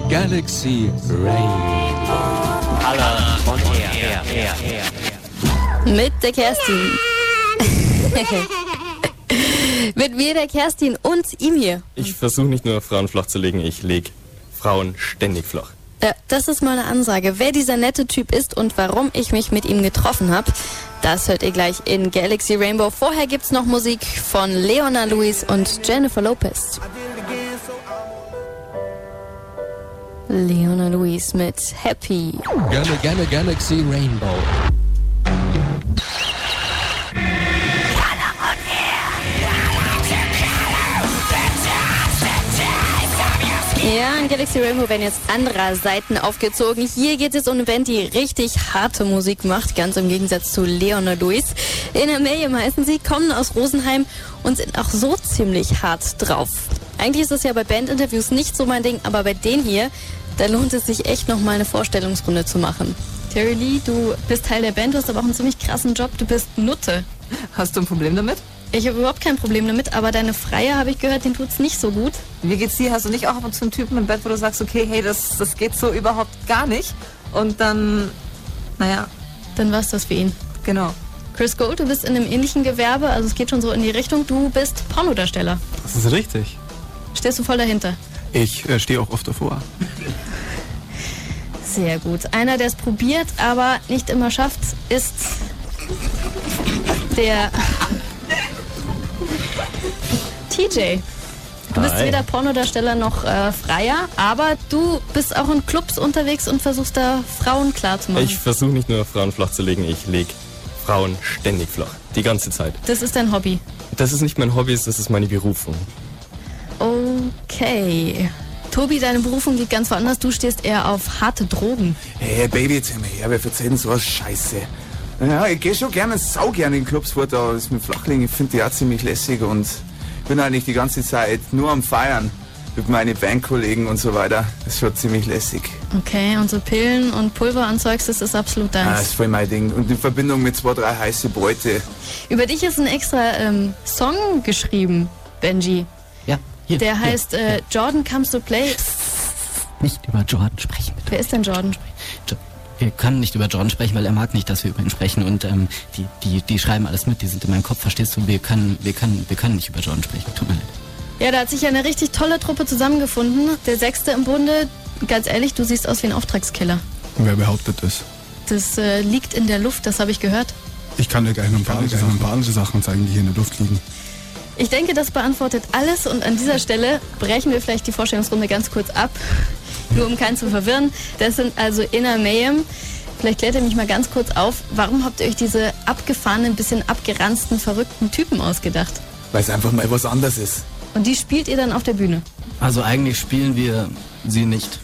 Galaxy Rainbow. Color on air. Mit der Kerstin. Mit mir, der Kerstin und ihm hier. Ich versuche nicht nur Frauen flach zu legen, ich lege Frauen ständig flach. Das ist mal eine Ansage. Wer dieser nette Typ ist und warum ich mich mit ihm getroffen habe, das hört ihr gleich in Galaxy Rainbow. Vorher gibt's noch Musik von Leona Lewis und Jennifer Lopez. Leona Lewis mit Happy. Galaxy Rainbow. Ja, in Galaxy Rainbow werden jetzt andere Seiten aufgezogen. Hier geht es um eine Band, die richtig harte Musik macht, ganz im Gegensatz zu Leona Lewis. In Mayhem heißen sie, kommen aus Rosenheim und sind auch so ziemlich hart drauf. Eigentlich ist das ja bei Bandinterviews nicht so mein Ding, aber bei denen hier, da lohnt es sich echt nochmal eine Vorstellungsrunde zu machen. Terry Lee, du bist Teil der Band, du hast aber auch einen ziemlich krassen Job, du bist Nutte. Hast du ein Problem damit? Ich habe überhaupt kein Problem damit, aber deine Freier, habe ich gehört, den tut's nicht so gut. Wie geht's dir? Hast du nicht auch ab und zu einen Typen im Bett, wo du sagst, okay, hey, das geht so überhaupt gar nicht? Und dann, naja. Dann war's das für ihn. Genau. Chris Gold, du bist in einem ähnlichen Gewerbe, also es geht schon so in die Richtung, du bist Pornodarsteller. Das ist richtig. Stehst du voll dahinter? Ich stehe auch oft davor. Sehr gut. Einer, der es probiert, aber nicht immer schafft, ist der TJ. Du bist weder Pornodarsteller noch Freier, aber du bist auch in Clubs unterwegs und versuchst da Frauen klar zu machen. Ich versuche nicht nur Frauen flach zu legen, ich lege Frauen ständig flach. Die ganze Zeit. Das ist dein Hobby? Das ist nicht mein Hobby, das ist meine Berufung. Okay. Tobi, deine Berufung liegt ganz woanders. Du stehst eher auf harte Drogen. Hey Baby, jetzt hör mal her, wer erzählt denn so was Scheiße? Ja, ich gehe schon gerne, sau gerne in Clubs vor, da ist mit Flachlegen, ich finde die auch ziemlich lässig und bin eigentlich die ganze Zeit nur am Feiern mit meinen Bandkollegen und so weiter. Das ist schon ziemlich lässig. Okay, und so Pillen und Pulver und Zeugs, das ist absolut deins. Das ist voll mein Ding. Und in Verbindung mit 2, 3 heiße Bräute. Über dich ist ein extra Song geschrieben, Benji. Ja, hier. Der heißt Jordan Comes to Play. Nicht über Jordan sprechen, bitte. Wer ist denn Jordan? Wir können nicht über Jordan sprechen, weil er mag nicht, dass wir über ihn sprechen. Und die schreiben alles mit, die sind in meinem Kopf, verstehst du? Wir können nicht über Jordan sprechen. Tut mir leid. Ja, da hat sich eine richtig tolle Truppe zusammengefunden. Der 6. im Bunde. Ganz ehrlich, du siehst aus wie ein Auftragskiller. Wer behauptet das? Das liegt in der Luft, das habe ich gehört. Ich kann dir gleich noch ein paar andere Sachen zeigen, die hier in der Luft liegen. Ich denke, das beantwortet alles und an dieser Stelle brechen wir vielleicht die Vorstellungsrunde ganz kurz ab. Nur um keinen zu verwirren. Das sind also Inner Mayhem. Vielleicht klärt ihr mich mal ganz kurz auf. Warum habt ihr euch diese abgefahrenen, bisschen abgeranzten, verrückten Typen ausgedacht? Weil es einfach mal was anderes ist. Und die spielt ihr dann auf der Bühne? Also eigentlich spielen wir sie nicht.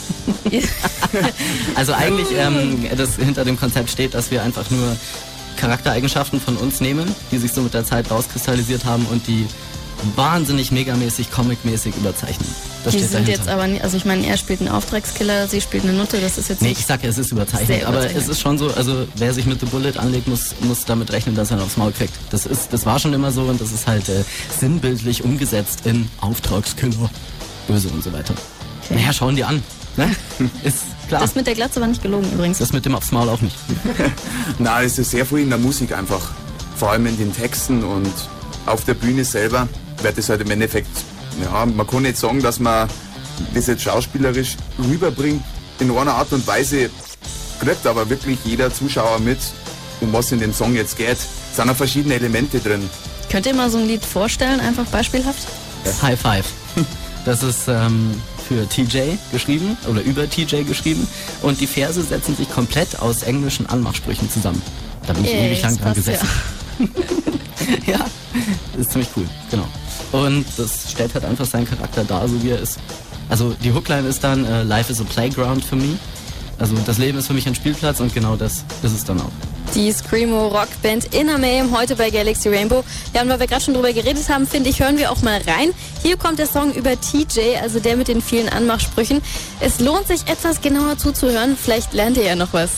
Also eigentlich, das hinter dem Konzept steht, dass wir einfach nur Charaktereigenschaften von uns nehmen, die sich so mit der Zeit rauskristallisiert haben und die wahnsinnig megamäßig, comicmäßig überzeichnen. Das die steht sind dahinter. jetzt aber nicht, also ich meine, er spielt einen Auftragskiller, sie spielt eine Nutte, das ist jetzt Nee, nicht... ich sag ja, es ist überzeichnet, Sehr aber überzeichnet. es ist schon so, also wer sich mit The Bullet anlegt, muss damit rechnen, dass er aufs Maul kriegt. Das war schon immer so und das ist halt sinnbildlich umgesetzt in Auftragskiller, böse und so weiter. Okay. Naja, schauen die an, ne? Ist klar. Das mit der Glatze war nicht gelogen übrigens. Das mit dem aufs Maul auch nicht. Na, es ist sehr viel in der Musik einfach. Vor allem in den Texten und auf der Bühne selber wird es halt im Endeffekt, ja, man kann nicht sagen, dass man das jetzt schauspielerisch rüberbringt. In einer Art und Weise kriegt aber wirklich jeder Zuschauer mit, um was in dem Song jetzt geht. Es sind auch verschiedene Elemente drin. Könnt ihr mal so ein Lied vorstellen, einfach beispielhaft? High Five. Das ist für TJ geschrieben oder über TJ geschrieben und die Verse setzen sich komplett aus englischen Anmachsprüchen zusammen. Da bin ich ewig lang dran gesessen. Ja, das ist ziemlich cool, genau. Und das stellt halt einfach seinen Charakter dar, so wie er ist. Also die Hookline ist dann Life is a Playground for me. Also das Leben ist für mich ein Spielplatz und genau das ist es dann auch. Die Screamo-Rockband Inner Mayhem heute bei Galaxy Rainbow. Ja, und weil wir gerade schon drüber geredet haben, finde ich, hören wir auch mal rein. Hier kommt der Song über TJ, also der mit den vielen Anmachsprüchen. Es lohnt sich, etwas genauer zuzuhören. Vielleicht lernt ihr ja noch was.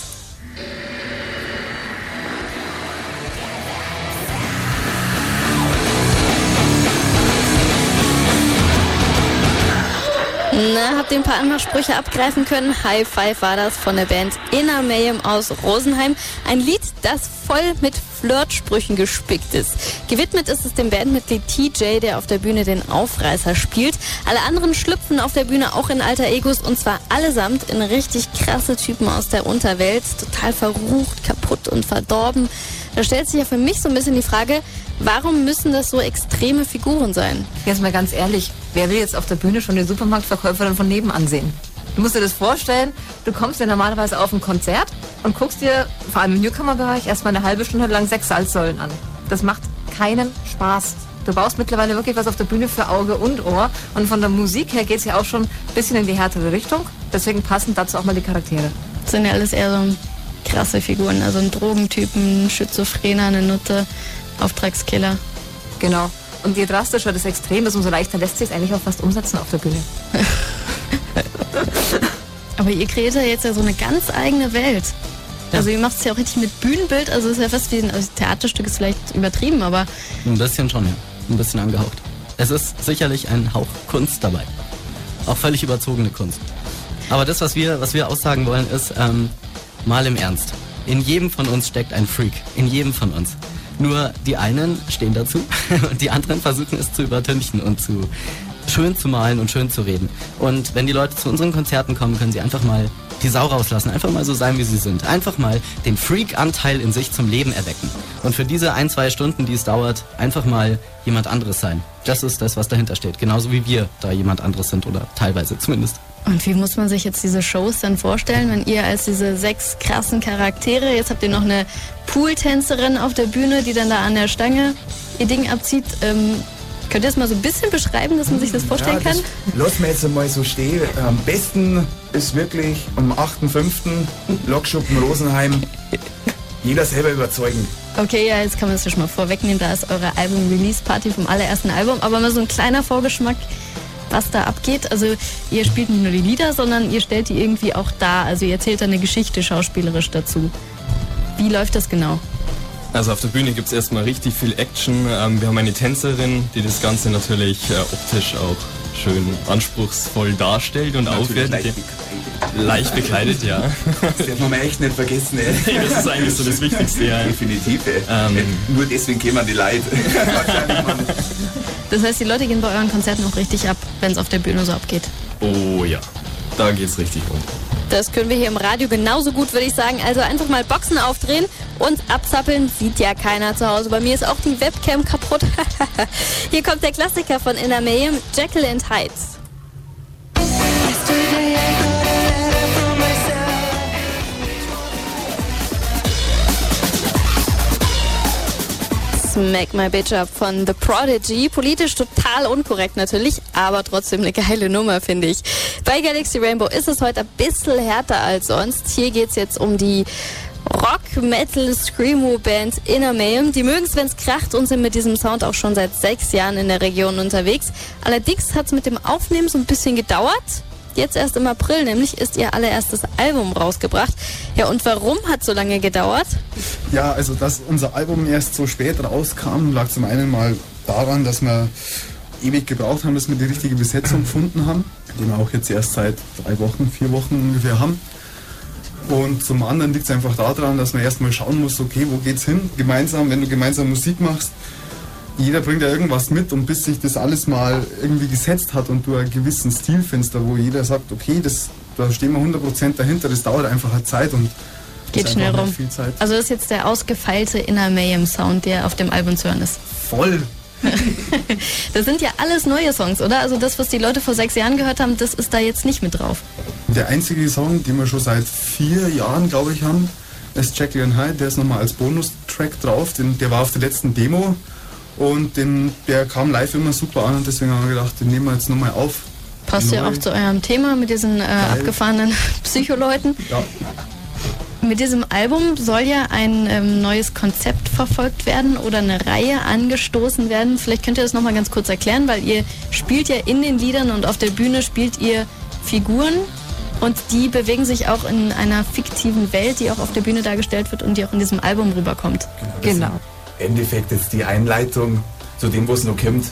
Na, habt ihr ein paar Anmachsprüche abgreifen können? High Five war das von der Band Inner Mayhem aus Rosenheim. Ein Lied, das voll mit Flirtsprüchen gespickt ist. Gewidmet ist es dem Bandmitglied TJ, der auf der Bühne den Aufreißer spielt. Alle anderen schlüpfen auf der Bühne auch in alter Egos und zwar allesamt in richtig krasse Typen aus der Unterwelt. Total verrucht, kaputt und verdorben. Da stellt sich ja für mich so ein bisschen die Frage, warum müssen das so extreme Figuren sein? Jetzt mal ganz ehrlich, wer will jetzt auf der Bühne schon den Supermarktverkäuferin von nebenan sehen? Du musst dir das vorstellen, du kommst ja normalerweise auf ein Konzert und guckst dir, vor allem im Newcomer-Bereich, erstmal eine halbe Stunde lang 6 Salzsäulen an. Das macht keinen Spaß. Du baust mittlerweile wirklich was auf der Bühne für Auge und Ohr. Und von der Musik her geht es ja auch schon ein bisschen in die härtere Richtung. Deswegen passen dazu auch mal die Charaktere. Das sind ja alles eher so krasse Figuren. Also ein Drogentypen, ein Schizophrener, eine Nutte, Auftragskiller. Genau. Und je drastischer das Extrem ist, umso leichter lässt sich es eigentlich auch fast umsetzen auf der Bühne. Aber ihr kreiert ja jetzt ja so eine ganz eigene Welt. Also ihr macht es ja auch richtig mit Bühnenbild, also es ist ja fast wie ein Theaterstück, ist vielleicht übertrieben, aber... Ein bisschen schon, ja. Ein bisschen angehaucht. Es ist sicherlich ein Hauch Kunst dabei. Auch völlig überzogene Kunst. Aber das, was wir aussagen wollen, ist, mal im Ernst. In jedem von uns steckt ein Freak. In jedem von uns. Nur die einen stehen dazu und die anderen versuchen es zu übertünchen und schön zu malen und schön zu reden. Und wenn die Leute zu unseren Konzerten kommen, können sie einfach mal die Sau rauslassen, einfach mal so sein, wie sie sind. Einfach mal den Freak-Anteil in sich zum Leben erwecken. Und für diese 1-2 Stunden, die es dauert, einfach mal jemand anderes sein. Das ist das, was dahinter steht. Genauso wie wir da jemand anderes sind oder teilweise zumindest. Und wie muss man sich jetzt diese Shows dann vorstellen, wenn ihr als diese 6 krassen Charaktere, jetzt habt ihr noch eine Pooltänzerin auf der Bühne, die dann da an der Stange ihr Ding abzieht. Könnt ihr das mal so ein bisschen beschreiben, dass man sich das vorstellen kann? Lass mir jetzt einmal so stehen. Am besten ist wirklich am 8.5. Lokschuppen Rosenheim. Jeder selber überzeugen. Okay, ja, jetzt kann man das ja schon mal vorwegnehmen. Da ist eure Album-Release-Party vom allerersten Album. Aber mal so ein kleiner Vorgeschmack, was da abgeht. Also ihr spielt nicht nur die Lieder, sondern ihr stellt die irgendwie auch dar. Also ihr erzählt da eine Geschichte schauspielerisch dazu. Wie läuft das genau? Also auf der Bühne gibt es erstmal richtig viel Action. Wir haben eine Tänzerin, die das Ganze natürlich optisch auch schön anspruchsvoll darstellt und aufwertet. Leicht bekleidet, ja. Das darf man echt nicht vergessen, ey. Das ist eigentlich so das Wichtigste, ja. Definitiv, ey. Nur deswegen kämen die Leute. Das heißt, die Leute gehen bei euren Konzerten auch richtig ab, wenn es auf der Bühne so abgeht? Oh ja, da geht's richtig rund. Das können wir hier im Radio genauso gut, würde ich sagen. Also einfach mal Boxen aufdrehen und abzappeln. Sieht ja keiner zu Hause. Bei mir ist auch die Webcam kaputt. Hier kommt der Klassiker von Inner Mayhem, Jekyll and Hyde. Smack My Bitch Up von The Prodigy. Politisch total unkorrekt natürlich, aber trotzdem eine geile Nummer, finde ich. Bei Galaxy Rainbow ist es heute ein bisschen härter als sonst. Hier geht es jetzt um die Rock-Metal-Screamo-Band Inner Mayhem. Die mögen es, wenn es kracht und sind mit diesem Sound auch schon seit 6 Jahren in der Region unterwegs. Allerdings hat es mit dem Aufnehmen so ein bisschen gedauert. Jetzt erst im April nämlich ist ihr allererstes Album rausgebracht. Ja, und warum hat es so lange gedauert? Ja, also dass unser Album erst so spät rauskam, lag zum einen mal daran, dass wir ewig gebraucht haben, dass wir die richtige Besetzung gefunden haben, die wir auch jetzt erst seit 3 Wochen, 4 Wochen ungefähr haben. Und zum anderen liegt es einfach daran, dass man erstmal schauen muss, okay, wo geht's hin? Gemeinsam, wenn du gemeinsam Musik machst, jeder bringt ja irgendwas mit und bis sich das alles mal irgendwie gesetzt hat und du einen gewissen Stil findest, wo jeder sagt, okay, da stehen wir 100% dahinter, das dauert einfach halt Zeit und geht schnell rum. Viel Zeit. Also das ist jetzt der ausgefeilte Inner Mayhem Sound, der auf dem Album zu hören ist. Voll! Das sind ja alles neue Songs, oder? Also das, was die Leute vor 6 Jahren gehört haben, das ist da jetzt nicht mit drauf. Der einzige Song, den wir schon seit 4 Jahren, glaube ich, haben, ist Jekyll and Hyde. Der ist nochmal als Bonustrack drauf. Der war auf der letzten Demo und der kam live immer super an und deswegen haben wir gedacht, den nehmen wir jetzt nochmal auf. Passt ja auch zu eurem Thema mit diesen abgefahrenen Psycholeuten. Ja. Mit diesem Album soll ja ein neues Konzept verfolgt werden oder eine Reihe angestoßen werden. Vielleicht könnt ihr das nochmal ganz kurz erklären, weil ihr spielt ja in den Liedern und auf der Bühne spielt ihr Figuren und die bewegen sich auch in einer fiktiven Welt, die auch auf der Bühne dargestellt wird und die auch in diesem Album rüberkommt. Genau. Im Endeffekt jetzt die Einleitung zu dem, was noch kommt.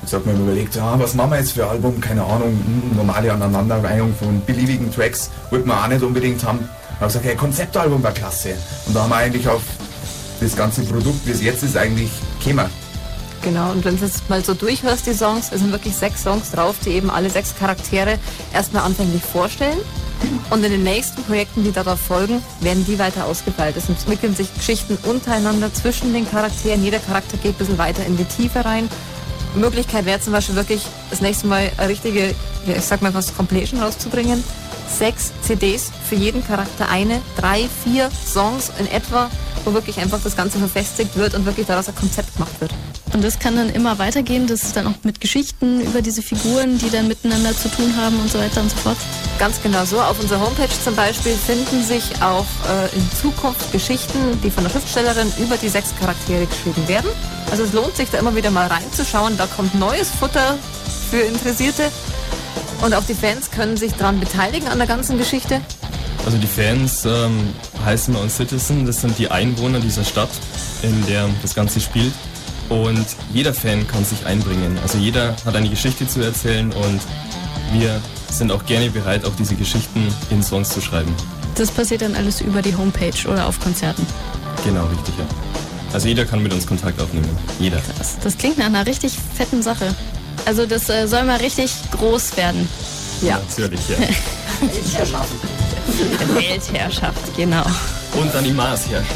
Jetzt hat man überlegt, was machen wir jetzt für ein Album? Keine Ahnung, normale Aneinanderreihung von beliebigen Tracks wollten wir auch nicht unbedingt haben. Da habe ich gesagt, hey, Konzeptalbum war klasse. Und da haben wir eigentlich auf das ganze Produkt, wie es jetzt ist, eigentlich gekommen. Genau, und wenn du es mal so durchhörst, die Songs, es sind wirklich 6 Songs drauf, die eben alle 6 Charaktere erstmal anfänglich vorstellen. Und in den nächsten Projekten, die darauf folgen, werden die weiter ausgefeilt. Es entwickeln sich Geschichten untereinander zwischen den Charakteren. Jeder Charakter geht ein bisschen weiter in die Tiefe rein. Möglichkeit wäre zum Beispiel wirklich das nächste Mal eine richtige, ich sag mal fast Compilation rauszubringen. 6 CDs für jeden Charakter, 3, 4 Songs in etwa, wo wirklich einfach das Ganze verfestigt wird und wirklich daraus ein Konzept gemacht wird. Und das kann dann immer weitergehen, das ist dann auch mit Geschichten über diese Figuren, die dann miteinander zu tun haben und so weiter und so fort. Ganz genau so. Auf unserer Homepage zum Beispiel finden sich auch in Zukunft Geschichten, die von der Schriftstellerin über die 6 Charaktere geschrieben werden. Also es lohnt sich da immer wieder mal reinzuschauen, da kommt neues Futter für Interessierte und auch die Fans können sich daran beteiligen an der ganzen Geschichte. Also die Fans heißen bei uns Citizen, das sind die Einwohner dieser Stadt, in der das Ganze spielt. Und jeder Fan kann sich einbringen. Also jeder hat eine Geschichte zu erzählen und wir sind auch gerne bereit, auch diese Geschichten in Songs zu schreiben. Das passiert dann alles über die Homepage oder auf Konzerten? Genau, richtig, ja. Also jeder kann mit uns Kontakt aufnehmen. Jeder. Krass. Das klingt nach einer richtig fetten Sache. Also das soll mal richtig groß werden. Ja. Natürlich, ja. Weltherrschaft. Weltherrschaft, genau. Und dann die Marsherrschaft.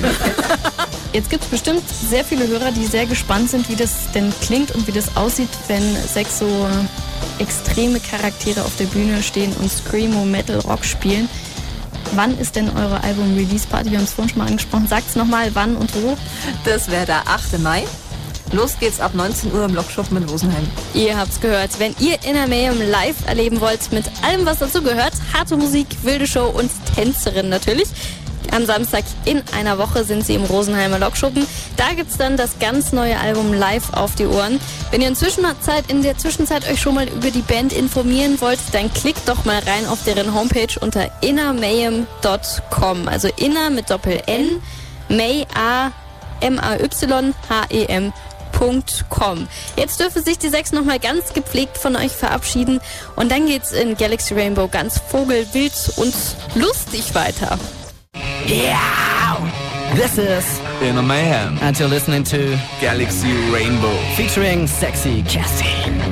Jetzt gibt es bestimmt sehr viele Hörer, die sehr gespannt sind, wie das denn klingt und wie das aussieht, wenn 6 so extreme Charaktere auf der Bühne stehen und Screamo, Metal, Rock spielen. Wann ist denn eure Album-Release-Party? Wir haben es vorhin schon mal angesprochen. Sagt's nochmal, wann und wo? Das wäre der 8. Mai. Los geht's ab 19 Uhr im Lokschuppen in Rosenheim. Ihr habt's gehört. Wenn ihr Inner Mayhem live erleben wollt, mit allem, was dazu gehört, harte Musik, wilde Show und Tänzerin natürlich. Am Samstag in einer Woche sind sie im Rosenheimer Lokschuppen. Da gibt's dann das ganz neue Album live auf die Ohren. Wenn ihr in der Zwischenzeit euch schon mal über die Band informieren wollt, dann klickt doch mal rein auf deren Homepage unter innermayhem.com. Also Inner mit Doppel-N, May, A-M-A-Y-H-E-M.com. Jetzt dürfen sich die 6 nochmal ganz gepflegt von euch verabschieden und dann geht's in Galaxy Rainbow ganz vogelwild und lustig weiter. Yeah! This is Inner Mayhem and you're listening to Galaxy Rainbow featuring Sexy Cassie.